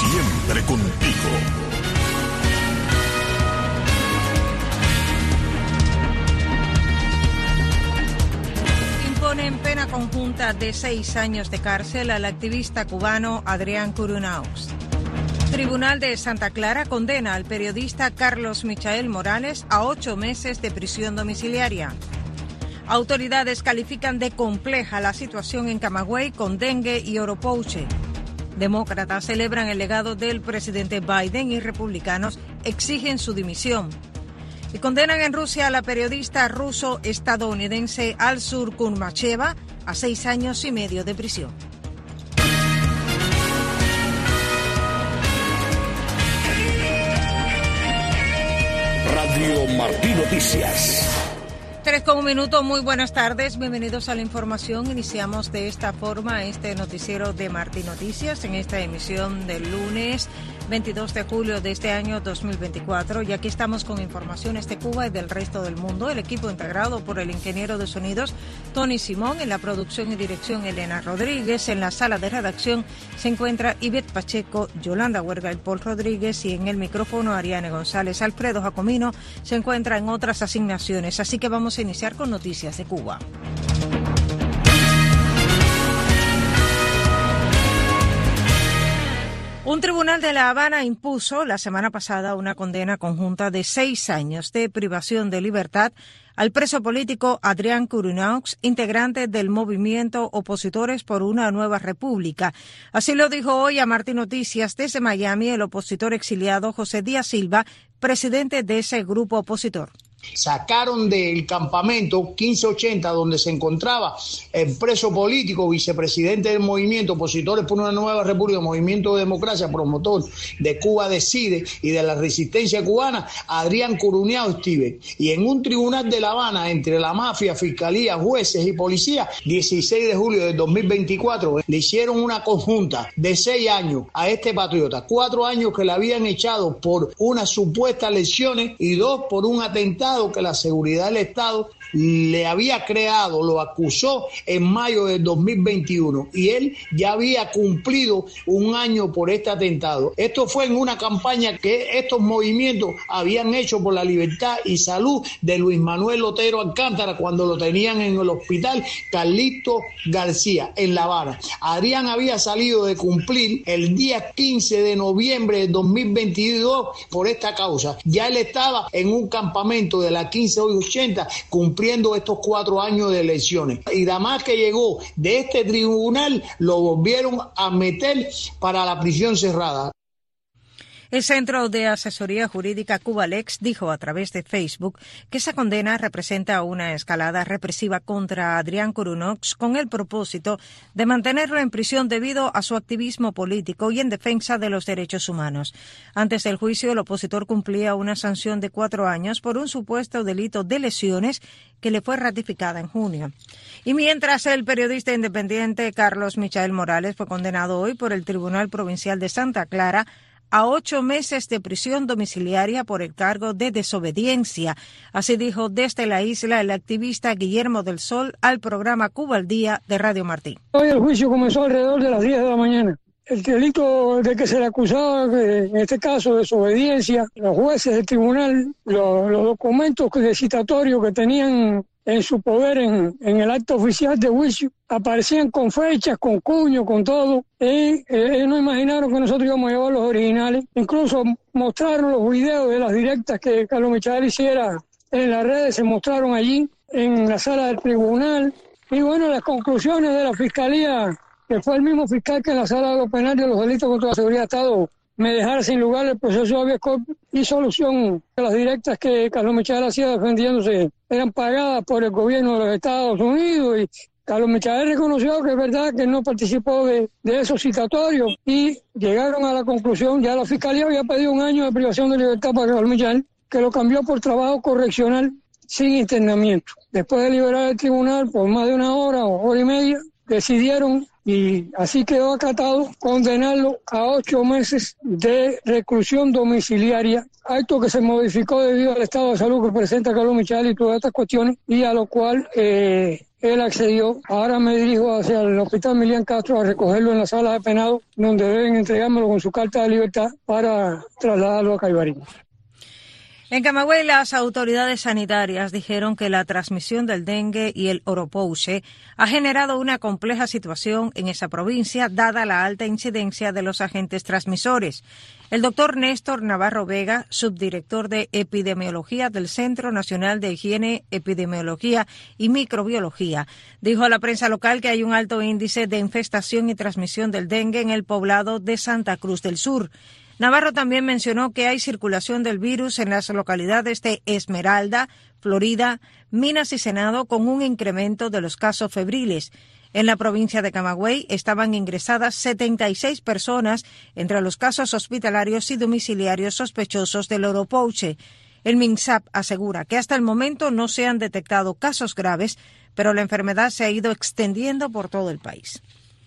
Siempre contigo. Imponen pena conjunta de 6 años de cárcel al activista cubano Adrián Curunaux. Tribunal de Santa Clara condena al periodista Carlos Michael Morales a 8 meses de prisión domiciliaria. Autoridades califican de compleja la situación en Camagüey con dengue y oropouche. Demócratas celebran el legado del presidente Biden y republicanos exigen su dimisión. Y condenan en Rusia a la periodista ruso-estadounidense Alsur Kurmacheva a 6 años y medio de prisión. Radio Martí Noticias. 3:01, muy buenas tardes, bienvenidos a la información. Iniciamos de esta forma este noticiero de Martí Noticias en esta emisión del lunes 22 de julio de este año 2024 y aquí estamos con informaciones de Cuba y del resto del mundo. El equipo integrado por el ingeniero de sonidos Tony Simón, en la producción y dirección Elena Rodríguez, en la sala de redacción se encuentra Ivette Pacheco, Yolanda Huerga y Paul Rodríguez y en el micrófono Ariane González. Alfredo Jacomino se encuentra en otras asignaciones, así que vamos a iniciar con noticias de Cuba. Un tribunal de La Habana impuso la semana pasada una condena conjunta de 6 años de privación de libertad al preso político Adrián Curunaux, integrante del movimiento Opositores por una Nueva República. Así lo dijo hoy a Martí Noticias desde Miami el opositor exiliado José Díaz Silva, presidente de ese grupo opositor. Sacaron del campamento 1580 donde se encontraba el preso político, vicepresidente del movimiento Opositores por una Nueva República, Movimiento de Democracia, promotor de Cuba Decide y de la resistencia cubana, Adrián Curunaux Steven. Y en un tribunal de La Habana, entre la mafia, fiscalía, jueces y policía, 16 de julio de 2024, le hicieron una conjunta de 6 años a este patriota, 4 años que le habían echado por unas supuestas lesiones y 2 por un atentado que la seguridad del Estado le había creado, lo acusó en mayo del 2021 y él ya había cumplido 1 año por este atentado. Esto fue en una campaña que estos movimientos habían hecho por la libertad y salud de Luis Manuel Otero Alcántara cuando lo tenían en el hospital Carlito García en La Habana. Adrián había salido de cumplir el día 15 de noviembre de 2022 por esta causa. Ya él estaba en un campamento de la 1580 cumpliendo estos 4 años de elecciones. Y nada más que llegó de este tribunal, lo volvieron a meter para la prisión cerrada. El Centro de Asesoría Jurídica Cubalex dijo a través de Facebook que esa condena representa una escalada represiva contra Adrián Curunaux con el propósito de mantenerlo en prisión debido a su activismo político y en defensa de los derechos humanos. Antes del juicio, el opositor cumplía una sanción de 4 años por un supuesto delito de lesiones que le fue ratificada en junio. Y mientras el periodista independiente Carlos Michael Morales fue condenado hoy por el Tribunal Provincial de Santa Clara a 8 meses de prisión domiciliaria por el cargo de desobediencia. Así dijo desde la isla el activista Guillermo del Sol al programa Cuba al Día de Radio Martí. Hoy el juicio comenzó alrededor de las 10 de la mañana. El delito de que se le acusaba, en este caso desobediencia, los jueces del tribunal, los documentos de citatorio que tenían en su poder en el acto oficial de juicio, aparecían con fechas, con cuño, con todo. Ellos no imaginaron que nosotros íbamos a llevar los originales. Incluso mostraron los videos de las directas que Carlos Michael hiciera en las redes, se mostraron allí en la sala del tribunal. Y bueno, las conclusiones de la fiscalía, que fue el mismo fiscal que en la sala de lo penal de los delitos contra la seguridad de Estado me dejara sin lugar el proceso de habeas corpus y solución de las directas que Carlos Michael hacía defendiéndose eran pagadas por el gobierno de los Estados Unidos, y Carlos Michael reconoció que es verdad que no participó de esos citatorios y llegaron a la conclusión, ya la fiscalía había pedido 1 año de privación de libertad para Carlos Michael, que lo cambió por trabajo correccional sin internamiento. Después de liberar el tribunal por más de 1 hora o hora y media, decidieron, y así quedó acatado, condenarlo a 8 meses de reclusión domiciliaria, acto que se modificó debido al estado de salud que presenta Carlos Michael y todas estas cuestiones, y a lo cual él accedió. Ahora me dirijo hacia el Hospital Milian Castro a recogerlo en la sala de penado, donde deben entregármelo con su carta de libertad para trasladarlo a Caibarín. En Camagüey, las autoridades sanitarias dijeron que la transmisión del dengue y el oropouche ha generado una compleja situación en esa provincia, dada la alta incidencia de los agentes transmisores. El doctor Néstor Navarro Vega, subdirector de epidemiología del Centro Nacional de Higiene, Epidemiología y Microbiología, dijo a la prensa local que hay un alto índice de infestación y transmisión del dengue en el poblado de Santa Cruz del Sur. Navarro también mencionó que hay circulación del virus en las localidades de Esmeralda, Florida, Minas y Senado, con un incremento de los casos febriles. En la provincia de Camagüey estaban ingresadas 76 personas entre los casos hospitalarios y domiciliarios sospechosos del oropouche. El MINSAP asegura que hasta el momento no se han detectado casos graves, pero la enfermedad se ha ido extendiendo por todo el país.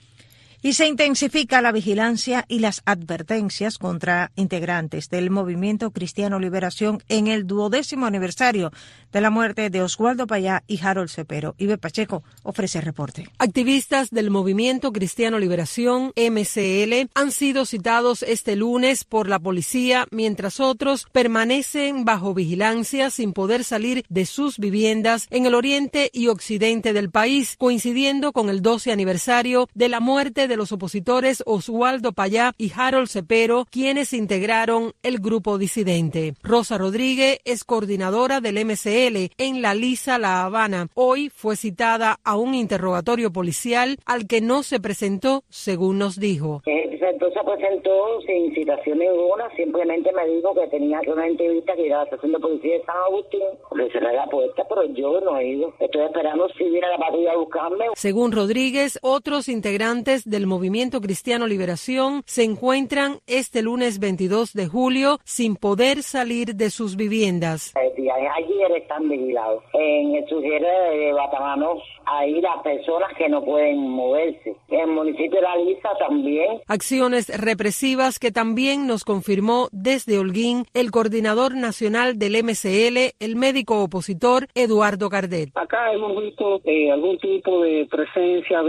Y se intensifica la vigilancia y las advertencias contra integrantes del Movimiento Cristiano Liberación en el 12º aniversario de la muerte de Oswaldo Payá y Harold Cepero. Ibe Pacheco ofrece el reporte. Activistas del Movimiento Cristiano Liberación, MCL, han sido citados este lunes por la policía, mientras otros permanecen bajo vigilancia sin poder salir de sus viviendas en el oriente y occidente del país, coincidiendo con el 12 aniversario de la muerte de los opositores Oswaldo Payá y Harold Cepero, quienes integraron el grupo disidente. Rosa Rodríguez es coordinadora del MCL en La Lisa, La Habana. Hoy fue citada a un interrogatorio policial al que no se presentó, según nos dijo. Entonces se presentó sin citación ninguna, simplemente me dijo que tenía una entrevista que iba a la estación de policía de San Agustín, le cerré la puerta, pero yo no he ido. Estoy esperando si viene la patrulla a buscarme. Según Rodríguez, otros integrantes del Movimiento Cristiano Liberación se encuentran este lunes 22 de julio sin poder salir de sus viviendas. Ayer están vigilados. En el sugiere de Batamano hay las personas que no pueden moverse. En el municipio de La Lisa también. Acciones represivas que también nos confirmó desde Holguín el coordinador nacional del MCL, el médico opositor Eduardo Cardet. Acá hemos visto algún tipo de presencia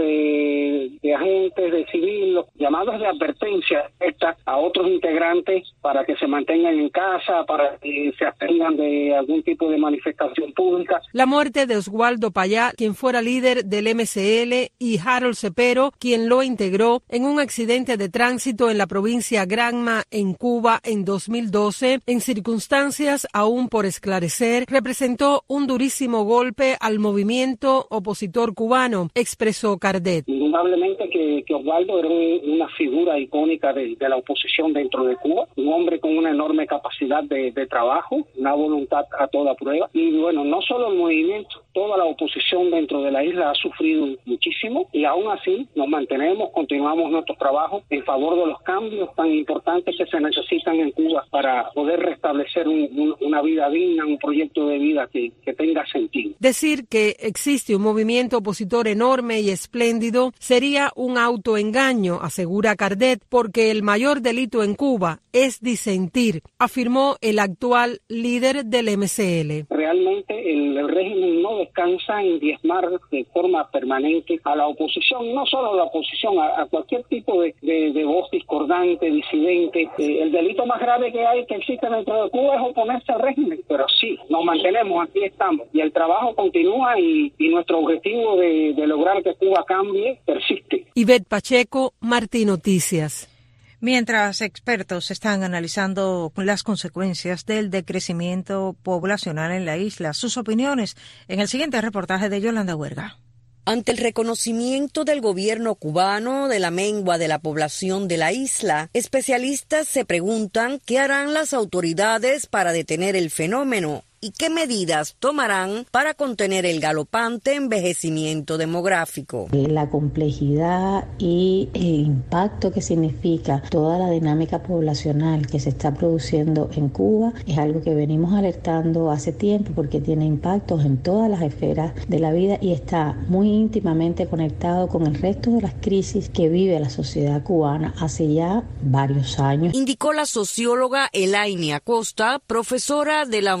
de agentes, de civiles, llamados de advertencia a otros integrantes para que se mantengan en casa, para que se abstengan de algún tipo de manifestación pública. La muerte de Oswaldo Payá, quien fuera líder del MCL, y Harold Cepero, quien lo integró en un accidente de tránsito en la provincia Granma, en Cuba, en 2012, en circunstancias aún por esclarecer, representó un durísimo golpe al movimiento opositor cubano, expresó Cardet. Indudablemente que Oswaldo era una figura icónica de la oposición dentro de Cuba, un hombre con una enorme capacidad de trabajo, una voluntad a toda prueba, y bueno, no solo el movimiento, toda la oposición dentro de la isla ha sufrido muchísimo, y aún así nos mantenemos, continuamos nuestro trabajo en favor de los cambios tan importantes que se necesitan en Cuba para poder restablecer una vida digna, un proyecto de vida que tenga sentido. Decir que existe un movimiento opositor enorme y espléndido sería un autoengaño, asegura Cardet, porque el mayor delito en Cuba es disentir, afirmó el actual líder del MCL. Realmente el régimen no descansa en diezmar de forma permanente a la oposición, no solo a la oposición, a cualquier tipo de voz discordante, disidente. El delito más grave que existe dentro de Cuba es oponerse al régimen, pero sí, nos mantenemos, aquí estamos, y el trabajo continúa y nuestro objetivo de lograr que Cuba cambie persiste. Ivette Pacheco, Martí Noticias. Mientras expertos están analizando las consecuencias del decrecimiento poblacional en la isla, sus opiniones en el siguiente reportaje de Yolanda Huerga. Ante el reconocimiento del gobierno cubano de la mengua de la población de la isla, especialistas se preguntan qué harán las autoridades para detener el fenómeno y qué medidas tomarán para contener el galopante envejecimiento demográfico. La complejidad y el impacto que significa toda la dinámica poblacional que se está produciendo en Cuba es algo que venimos alertando hace tiempo porque tiene impactos en todas las esferas de la vida y está muy íntimamente conectado con el resto de las crisis que vive la sociedad cubana hace ya varios años. Indicó la socióloga Elaine Acosta, profesora de la Universidad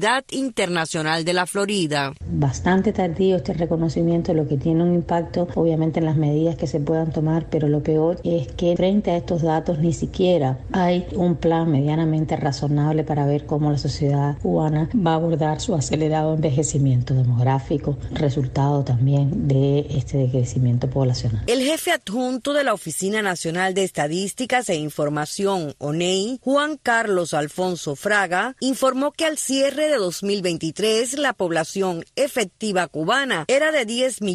Universidad Internacional de la Florida. Bastante tardío este reconocimiento, lo que tiene un impacto obviamente en las medidas que se puedan tomar, pero lo peor es que frente a estos datos ni siquiera hay un plan medianamente razonable para ver cómo la sociedad cubana va a abordar su acelerado envejecimiento demográfico, resultado también de este decrecimiento poblacional. El jefe adjunto de la Oficina Nacional de Estadísticas e Información, ONEI, Juan Carlos Alfonso Fraga, informó que al cierre de 2023 la población efectiva cubana era de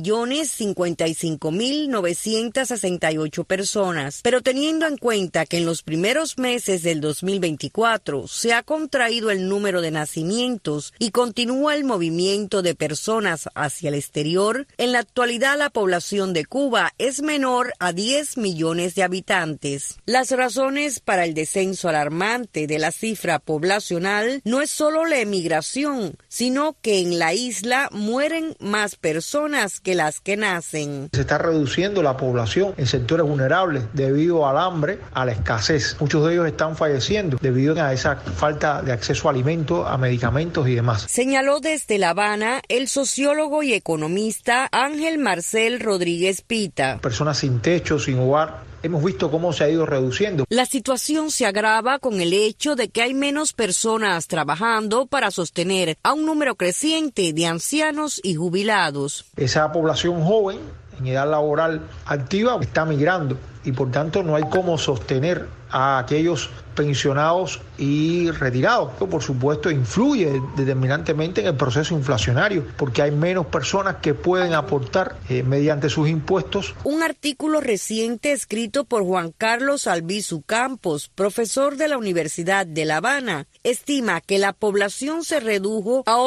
10.055.968 personas, pero teniendo en cuenta que en los primeros meses del 2024 se ha contraído el número de nacimientos y continúa el movimiento de personas hacia el exterior, en la actualidad la población de Cuba es menor a 10 millones de habitantes. Las razones para el descenso alarmante de la cifra poblacional no es solo la emigración, sino que en la isla mueren más personas que las que nacen. Se está reduciendo la población en sectores vulnerables debido al hambre, a la escasez. Muchos de ellos están falleciendo debido a esa falta de acceso a alimentos, a medicamentos y demás. Señaló desde La Habana el sociólogo y economista Ángel Marcel Rodríguez Pita. Personas sin techo, sin hogar. Hemos visto cómo se ha ido reduciendo. La situación se agrava con el hecho de que hay menos personas trabajando para sostener a un número creciente de ancianos y jubilados. Esa población joven en edad laboral activa está migrando y por tanto no hay cómo sostener a aquellos pensionados y retirados. Esto, por supuesto, influye determinantemente en el proceso inflacionario porque hay menos personas que pueden aportar mediante sus impuestos. Un artículo reciente escrito por Juan Carlos Albizu Campos, profesor de la Universidad de La Habana, estima que la población se redujo a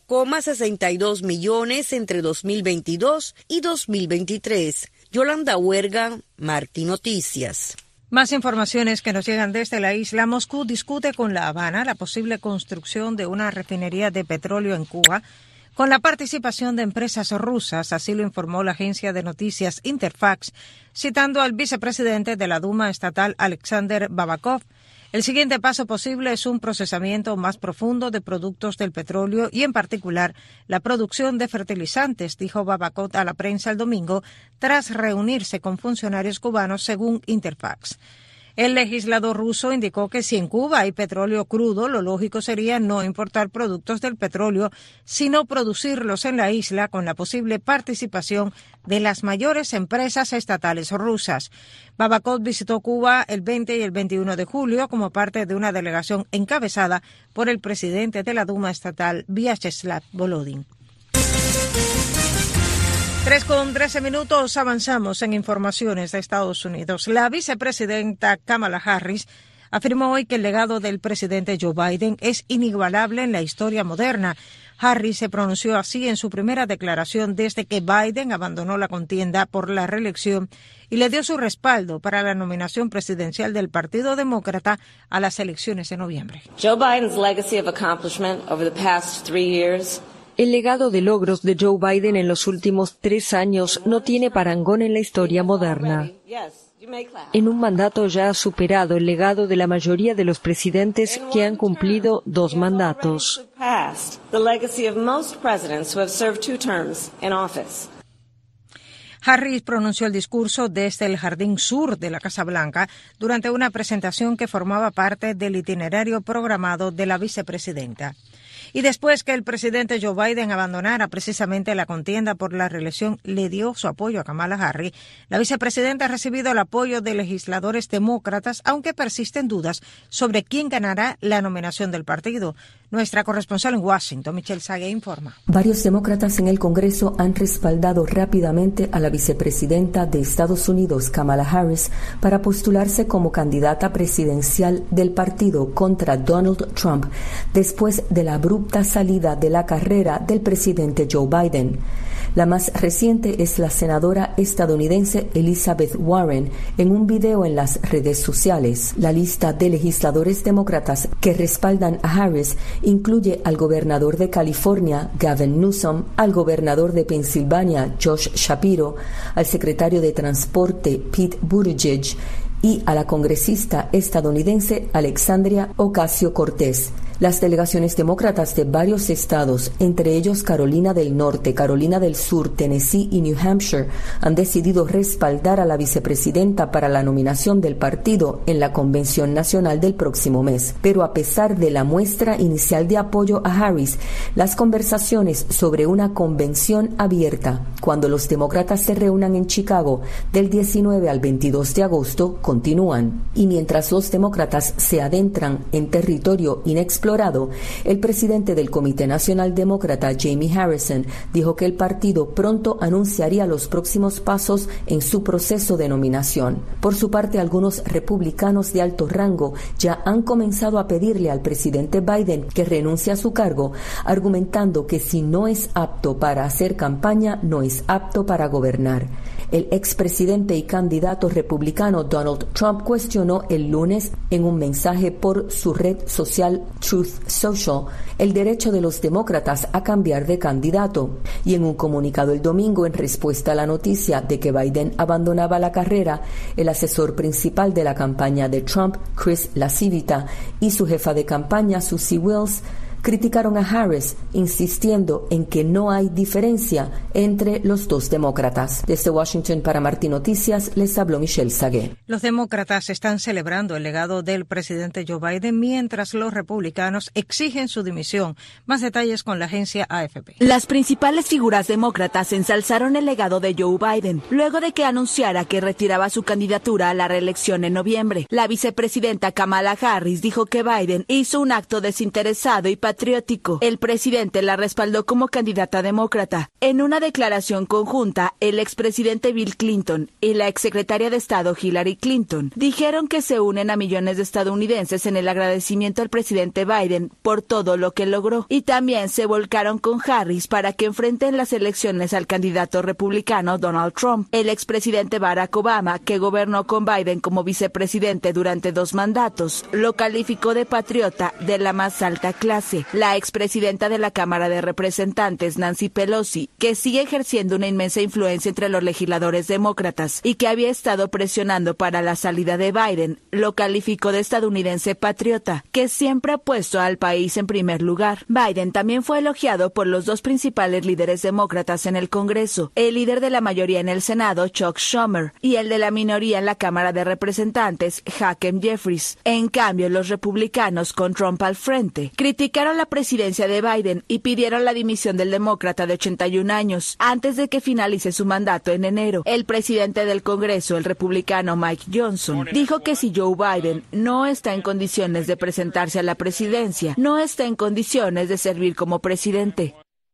8,62 millones entre 2022 y 2023. Yolanda Huerga, Martí Noticias. Más informaciones que nos llegan desde la isla. Moscú discute con La Habana la posible construcción de una refinería de petróleo en Cuba con la participación de empresas rusas, así lo informó la agencia de noticias Interfax, citando al vicepresidente de la Duma estatal, Alexander Babakov. El siguiente paso posible es un procesamiento más profundo de productos del petróleo y, en particular, la producción de fertilizantes, dijo Babakov a la prensa el domingo, tras reunirse con funcionarios cubanos, según Interfax. El legislador ruso indicó que si en Cuba hay petróleo crudo, lo lógico sería no importar productos del petróleo, sino producirlos en la isla con la posible participación de las mayores empresas estatales rusas. Babakov visitó Cuba el 20 y el 21 de julio como parte de una delegación encabezada por el presidente de la Duma estatal, Vyacheslav Volodin. 3:13 avanzamos en informaciones de Estados Unidos. La vicepresidenta Kamala Harris afirmó hoy que el legado del presidente Joe Biden es inigualable en la historia moderna. Harris se pronunció así en su primera declaración desde que Biden abandonó la contienda por la reelección y le dio su respaldo para la nominación presidencial del Partido Demócrata a las elecciones de noviembre. Joe Biden's legacy of accomplishment over the past 3 years. El legado de logros de Joe Biden en los últimos 3 años no tiene parangón en la historia moderna. En un mandato ya ha superado el legado de la mayoría de los presidentes que han cumplido 2 mandatos. Harris pronunció el discurso desde el jardín sur de la Casa Blanca durante una presentación que formaba parte del itinerario programado de la vicepresidenta. Y después que el presidente Joe Biden abandonara precisamente la contienda por la reelección, le dio su apoyo a Kamala Harris. La vicepresidenta ha recibido el apoyo de legisladores demócratas, aunque persisten dudas sobre quién ganará la nominación del partido. Nuestra corresponsal en Washington, Michelle Sague, informa. Varios demócratas en el Congreso han respaldado rápidamente a la vicepresidenta de Estados Unidos, Kamala Harris, para postularse como candidata presidencial del partido contra Donald Trump, después de la abrupta salida de la carrera del presidente Joe Biden. La más reciente es la senadora estadounidense Elizabeth Warren en un video en las redes sociales. La lista de legisladores demócratas que respaldan a Harris incluye al gobernador de California, Gavin Newsom, al gobernador de Pensilvania, Josh Shapiro, al secretario de Transporte, Pete Buttigieg, y a la congresista estadounidense Alexandria Ocasio-Cortez. Las delegaciones demócratas de varios estados, entre ellos Carolina del Norte, Carolina del Sur, Tennessee y New Hampshire, han decidido respaldar a la vicepresidenta para la nominación del partido en la convención nacional del próximo mes. Pero a pesar de la muestra inicial de apoyo a Harris, las conversaciones sobre una convención abierta, cuando los demócratas se reúnan en Chicago del 19 al 22 de agosto, continúan. Y mientras los demócratas se adentran en territorio inexplorado, el presidente del Comité Nacional Demócrata, Jamie Harrison, dijo que el partido pronto anunciaría los próximos pasos en su proceso de nominación. Por su parte, algunos republicanos de alto rango ya han comenzado a pedirle al presidente Biden que renuncie a su cargo, argumentando que si no es apto para hacer campaña, no es apto para gobernar. El expresidente y candidato republicano Donald Trump cuestionó el lunes en un mensaje por su red social Truth Social el derecho de los demócratas a cambiar de candidato. Y en un comunicado el domingo, en respuesta a la noticia de que Biden abandonaba la carrera, el asesor principal de la campaña de Trump, Chris LaCivita, y su jefa de campaña, Susie Wills, criticaron a Harris, insistiendo en que no hay diferencia entre los dos demócratas. Desde Washington para Martín Noticias, les habló Michelle Sagué. Los demócratas están celebrando el legado del presidente Joe Biden mientras los republicanos exigen su dimisión. Más detalles con la agencia AFP. Las principales figuras demócratas ensalzaron el legado de Joe Biden luego de que anunciara que retiraba su candidatura a la reelección en noviembre. La vicepresidenta Kamala Harris dijo que Biden hizo un acto desinteresado y patriótico. El presidente la respaldó como candidata demócrata. En una declaración conjunta, el expresidente Bill Clinton y la exsecretaria de Estado Hillary Clinton dijeron que se unen a millones de estadounidenses en el agradecimiento al presidente Biden por todo lo que logró, y también se volcaron con Harris para que enfrenten las elecciones al candidato republicano Donald Trump. El expresidente Barack Obama, que gobernó con Biden como vicepresidente durante 2 mandatos, lo calificó de patriota de la más alta clase. La expresidenta de la Cámara de Representantes, Nancy Pelosi, que sigue ejerciendo una inmensa influencia entre los legisladores demócratas y que había estado presionando para la salida de Biden, lo calificó de estadounidense patriota, que siempre ha puesto al país en primer lugar. Biden también fue elogiado por los 2 principales líderes demócratas en el Congreso, el líder de la mayoría en el Senado, Chuck Schumer, y el de la minoría en la Cámara de Representantes, Hakeem Jeffries. En cambio, los republicanos, con Trump al frente, criticaron la presidencia de Biden y pidieron la dimisión del demócrata de 81 años antes de que finalice su mandato en enero. El presidente del Congreso, el republicano Mike Johnson, dijo que si Joe Biden no está en condiciones de presentarse a la presidencia, no está en condiciones de servir como presidente.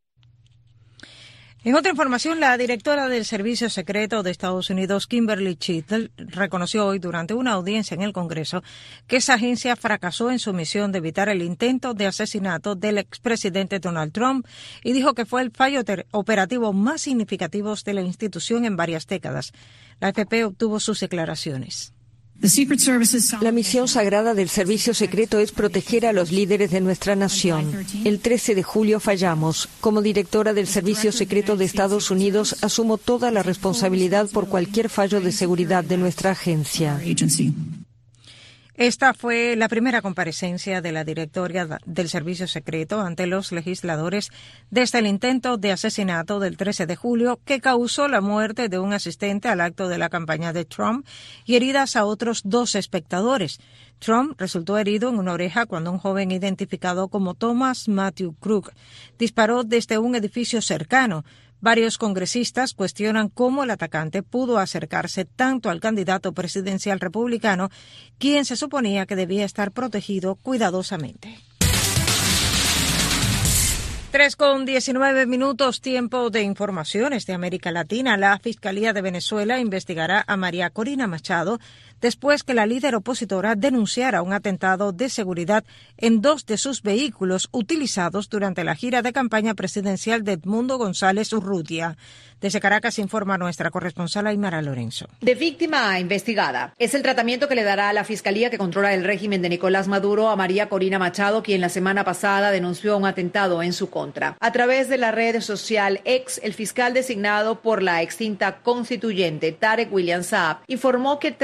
En otra información, la directora del Servicio Secreto de Estados Unidos, Kimberly Chittle, reconoció hoy durante una audiencia en el Congreso que esa agencia fracasó en su misión de evitar el intento de asesinato del expresidente Donald Trump y dijo que fue el fallo operativo más significativo de la institución en varias décadas. La AFP obtuvo sus declaraciones. La misión sagrada del servicio secreto es proteger a los líderes de nuestra nación. El 13 de julio fallamos. Como directora del Servicio Secreto de Estados Unidos, asumo toda la responsabilidad por cualquier fallo de seguridad de nuestra agencia. Esta fue la primera comparecencia de la directora del Servicio Secreto ante los legisladores desde el intento de asesinato del 13 de julio que causó la muerte de un asistente al acto de la campaña de Trump y heridas a otros 2 espectadores. Trump resultó herido en una oreja cuando un joven identificado como Thomas Matthew Crook disparó desde un edificio cercano. Varios congresistas cuestionan cómo el atacante pudo acercarse tanto al candidato presidencial republicano, quien se suponía que debía estar protegido cuidadosamente. 3:19, tiempo de informaciones de América Latina. La Fiscalía de Venezuela investigará a María Corina Machado después que la líder opositora denunciara un atentado de seguridad en 2 de sus vehículos utilizados durante la gira de campaña presidencial de Edmundo González Urrutia. Desde Caracas informa nuestra corresponsal Aymara Lorenzo. De víctima a investigada. Es el tratamiento que le dará a la Fiscalía que controla el régimen de Nicolás Maduro a María Corina Machado, quien la semana pasada denunció un atentado en su contra. A través de la red social X, el fiscal designado por la extinta constituyente Tarek William Saab informó que tras la declaración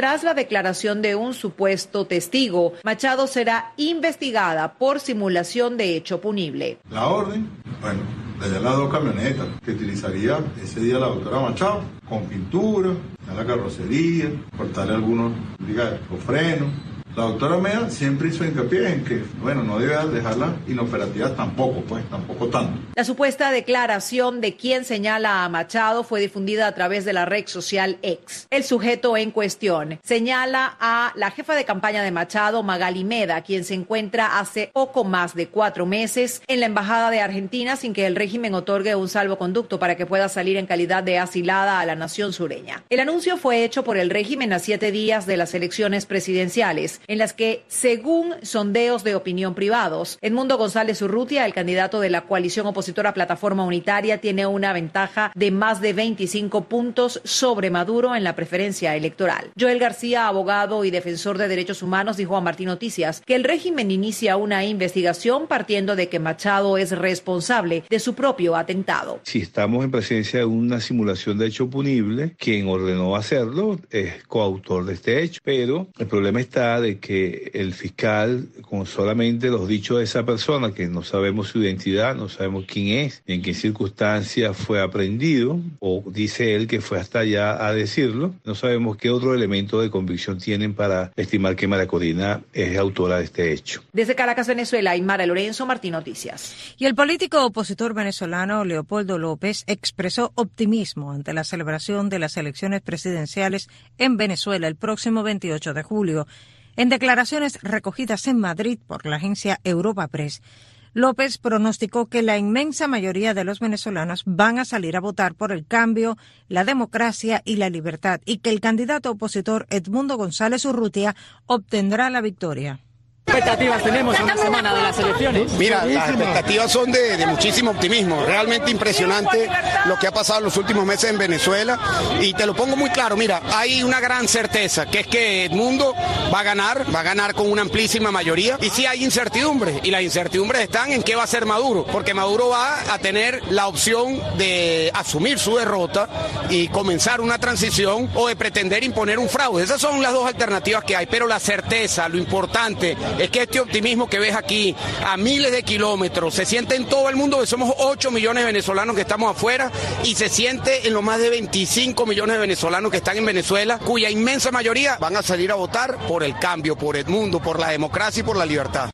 declaración de un supuesto testigo. Machado será investigada por simulación de hecho punible. La orden, bueno, de las 2 camionetas que utilizaría ese día la doctora Machado, con pintura, a la carrocería, cortarle algunos, los frenos. La doctora Mea siempre hizo hincapié en que, bueno, no debe dejarla inoperativa tampoco tanto. La supuesta declaración de quien señala a Machado fue difundida a través de la red social X. El sujeto en cuestión señala a la jefa de campaña de Machado, Magali Meda, quien se encuentra hace poco más de 4 meses en la Embajada de Argentina sin que el régimen otorgue un salvoconducto para que pueda salir en calidad de asilada a la nación sureña. El anuncio fue hecho por el régimen a 7 días de las elecciones presidenciales, en las que, según sondeos de opinión privados, Edmundo González Urrutia, el candidato de la coalición opositora Plataforma Unitaria, tiene una ventaja de más de 25 puntos sobre Maduro en la preferencia electoral. Joel García, abogado y defensor de derechos humanos, dijo a Martín Noticias que el régimen inicia una investigación partiendo de que Machado es responsable de su propio atentado. Si estamos en presencia de una simulación de hecho punible, quien ordenó hacerlo es coautor de este hecho, pero el problema está de que el fiscal, con solamente los dichos de esa persona, que no sabemos su identidad, no sabemos quién es, ni en qué circunstancias fue aprehendido, o dice él que fue hasta allá a decirlo, no sabemos qué otro elemento de convicción tienen para estimar que María Corina es autora de este hecho. Desde Caracas, Venezuela, Aymara Lorenzo, Martín Noticias. Y el político opositor venezolano Leopoldo López expresó optimismo ante la celebración de las elecciones presidenciales en Venezuela el próximo 28 de julio. En declaraciones recogidas en Madrid por la agencia Europa Press, López pronosticó que la inmensa mayoría de los venezolanos van a salir a votar por el cambio, la democracia y la libertad, y que el candidato opositor Edmundo González Urrutia obtendrá la victoria. ¿Qué expectativas tenemos en una semana de las elecciones? Mira, las expectativas son de muchísimo optimismo. Realmente impresionante lo que ha pasado en los últimos meses en Venezuela. Y te lo pongo muy claro, mira, hay una gran certeza, que es que Edmundo va a ganar con una amplísima mayoría. Y sí hay incertidumbre, y las incertidumbres están en qué va a hacer Maduro, porque Maduro va a tener la opción de asumir su derrota y comenzar una transición, o de pretender imponer un fraude. Esas son las 2 alternativas que hay, pero la certeza, lo importante, es que este optimismo que ves aquí a miles de kilómetros se siente en todo el mundo, que somos 8 millones de venezolanos que estamos afuera, y se siente en los más de 25 millones de venezolanos que están en Venezuela, cuya inmensa mayoría van a salir a votar por el cambio, por Edmundo, por la democracia y por la libertad.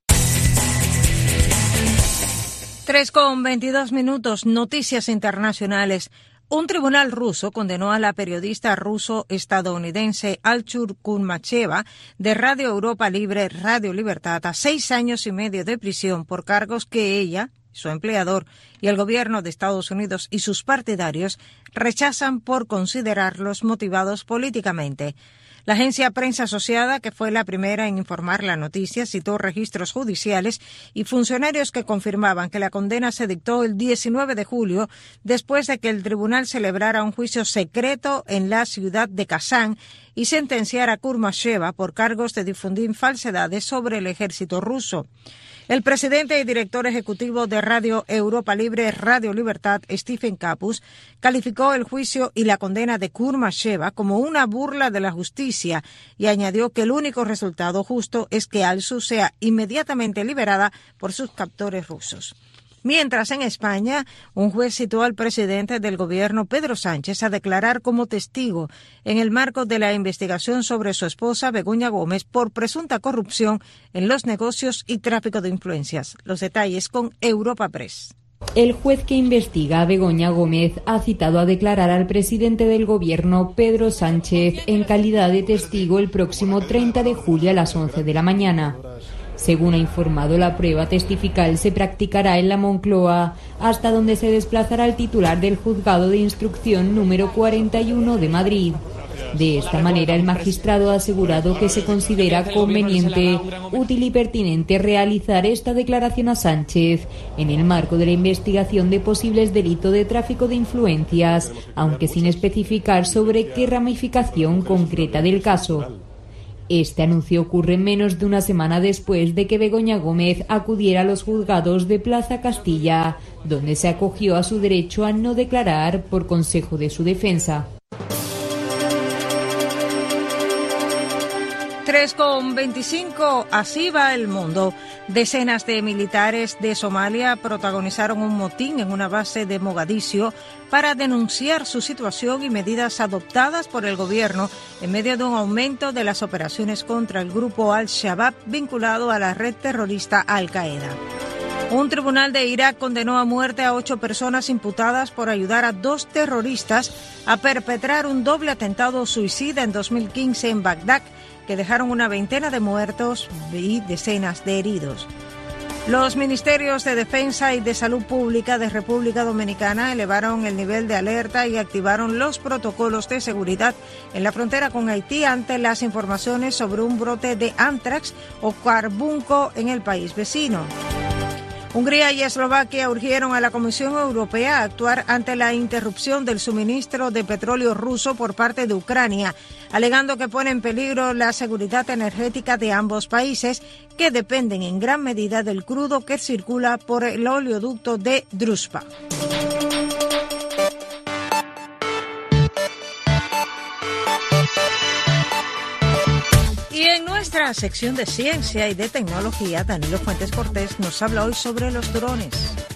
3:22, noticias internacionales. Un tribunal ruso condenó a la periodista ruso-estadounidense Alchur Kurmacheva de Radio Europa Libre, Radio Libertad, a 6 años y medio de prisión por cargos que ella, su empleador y el gobierno de Estados Unidos y sus partidarios rechazan por considerarlos motivados políticamente. La agencia Prensa Asociada, que fue la primera en informar la noticia, citó registros judiciales y funcionarios que confirmaban que la condena se dictó el 19 de julio después de que el tribunal celebrara un juicio secreto en la ciudad de Kazán y sentenciara a Kurmacheva por cargos de difundir falsedades sobre el ejército ruso. El presidente y director ejecutivo de Radio Europa Libre, Radio Libertad, Stephen Kapus, calificó el juicio y la condena de Kurmacheva como una burla de la justicia y añadió que el único resultado justo es que Alsu sea inmediatamente liberada por sus captores rusos. Mientras, en España, un juez citó al presidente del gobierno, Pedro Sánchez, a declarar como testigo en el marco de la investigación sobre su esposa, Begoña Gómez, por presunta corrupción en los negocios y tráfico de influencias. Los detalles con Europa Press. El juez que investiga a Begoña Gómez ha citado a declarar al presidente del gobierno, Pedro Sánchez, en calidad de testigo el próximo 30 de julio a las 11 de la mañana. Según ha informado, la prueba testifical se practicará en la Moncloa, hasta donde se desplazará el titular del Juzgado de Instrucción número 41 de Madrid. De esta manera, el magistrado ha asegurado que se considera conveniente, útil y pertinente realizar esta declaración a Sánchez en el marco de la investigación de posibles delitos de tráfico de influencias, aunque sin especificar sobre qué ramificación concreta del caso. Este anuncio ocurre menos de una semana después de que Begoña Gómez acudiera a los juzgados de Plaza Castilla, donde se acogió a su derecho a no declarar, por consejo de su defensa. 3:25, así va el mundo. Decenas de militares de Somalia protagonizaron un motín en una base de Mogadiscio para denunciar su situación y medidas adoptadas por el gobierno en medio de un aumento de las operaciones contra el grupo Al-Shabaab vinculado a la red terrorista Al-Qaeda. Un tribunal de Irak condenó a muerte a 8 personas imputadas por ayudar a 2 terroristas a perpetrar un doble atentado suicida en 2015 en Bagdad, que dejaron una veintena de muertos y decenas de heridos. Los ministerios de Defensa y de Salud Pública de República Dominicana elevaron el nivel de alerta y activaron los protocolos de seguridad en la frontera con Haití ante las informaciones sobre un brote de anthrax o carbunco en el país vecino. Hungría y Eslovaquia urgieron a la Comisión Europea a actuar ante la interrupción del suministro de petróleo ruso por parte de Ucrania, alegando que pone en peligro la seguridad energética de ambos países, que dependen en gran medida del crudo que circula por el oleoducto de Druzhba. Y en nuestra sección de ciencia y de tecnología, Danilo Fuentes Cortés nos habla hoy sobre los drones.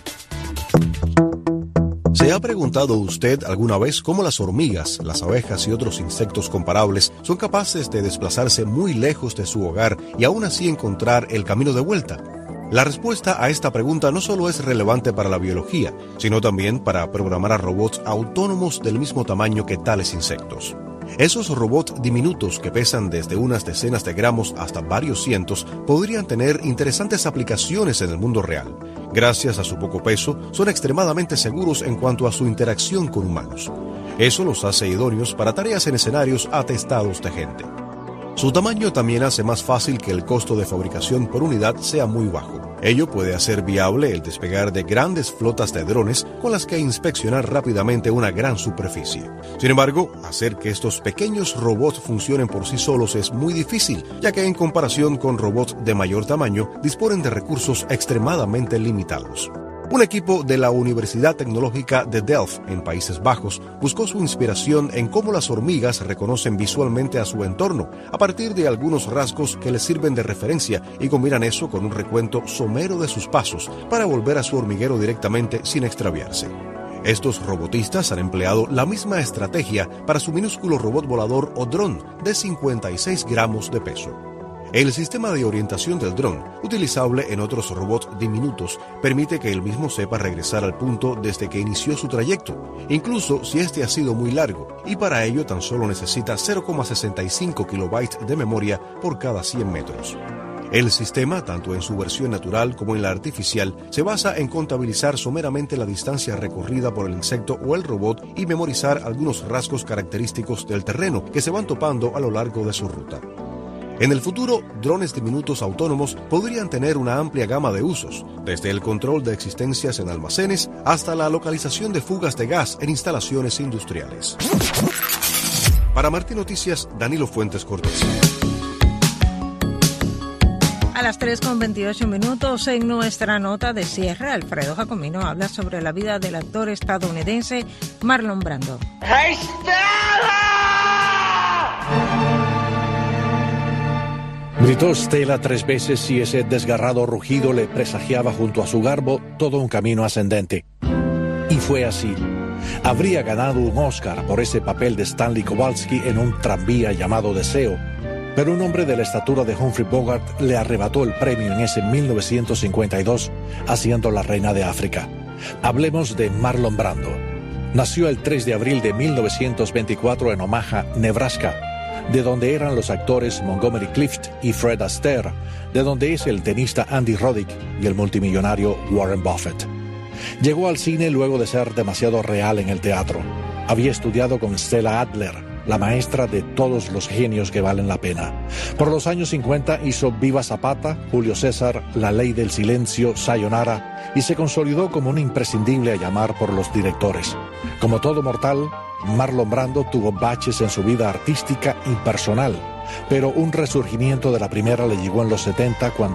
¿Se ha preguntado usted alguna vez cómo las hormigas, las abejas y otros insectos comparables son capaces de desplazarse muy lejos de su hogar y aún así encontrar el camino de vuelta? La respuesta a esta pregunta no solo es relevante para la biología, sino también para programar a robots autónomos del mismo tamaño que tales insectos. Esos robots diminutos que pesan desde unas decenas de gramos hasta varios cientos podrían tener interesantes aplicaciones en el mundo real. Gracias a su poco peso, son extremadamente seguros en cuanto a su interacción con humanos. Eso los hace idóneos para tareas en escenarios atestados de gente. Su tamaño también hace más fácil que el costo de fabricación por unidad sea muy bajo. Ello puede hacer viable el despegar de grandes flotas de drones con las que inspeccionar rápidamente una gran superficie. Sin embargo, hacer que estos pequeños robots funcionen por sí solos es muy difícil, ya que en comparación con robots de mayor tamaño, disponen de recursos extremadamente limitados. Un equipo de la Universidad Tecnológica de Delft, en Países Bajos, buscó su inspiración en cómo las hormigas reconocen visualmente a su entorno, a partir de algunos rasgos que les sirven de referencia, y combinan eso con un recuento somero de sus pasos para volver a su hormiguero directamente sin extraviarse. Estos robotistas han empleado la misma estrategia para su minúsculo robot volador o dron de 56 gramos de peso. El sistema de orientación del dron, utilizable en otros robots diminutos, permite que el mismo sepa regresar al punto desde que inició su trayecto, incluso si este ha sido muy largo, y para ello tan solo necesita 0,65 kilobytes de memoria por cada 100 metros. El sistema, tanto en su versión natural como en la artificial, se basa en contabilizar someramente la distancia recorrida por el insecto o el robot y memorizar algunos rasgos característicos del terreno que se van topando a lo largo de su ruta. En el futuro, drones diminutos autónomos podrían tener una amplia gama de usos, desde el control de existencias en almacenes hasta la localización de fugas de gas en instalaciones industriales. Para Martín Noticias, Danilo Fuentes Cortés. A las 3:28 en nuestra nota de cierre, Alfredo Jacomino habla sobre la vida del actor estadounidense Marlon Brando. ¡Hey, Stella! Gritó Stella 3 veces y ese desgarrado rugido le presagiaba junto a su garbo todo un camino ascendente. Y fue así. Habría ganado un Oscar por ese papel de Stanley Kowalski en un tranvía llamado Deseo, pero un hombre de la estatura de Humphrey Bogart le arrebató el premio en ese 1952, haciendo La Reina de África. Hablemos de Marlon Brando. Nació el 3 de abril de 1924 en Omaha, Nebraska, de donde eran los actores Montgomery Clift y Fred Astaire, de donde es el tenista Andy Roddick y el multimillonario Warren Buffett. Llegó al cine luego de ser demasiado real en el teatro. Había estudiado con Stella Adler, la maestra de todos los genios que valen la pena. Por los años 50 hizo Viva Zapata, Julio César, La Ley del Silencio, Sayonara, y se consolidó como un imprescindible a llamar por los directores. Como todo mortal, Marlon Brando tuvo baches en su vida artística y personal, pero un resurgimiento de la primera le llegó en los 70 cuando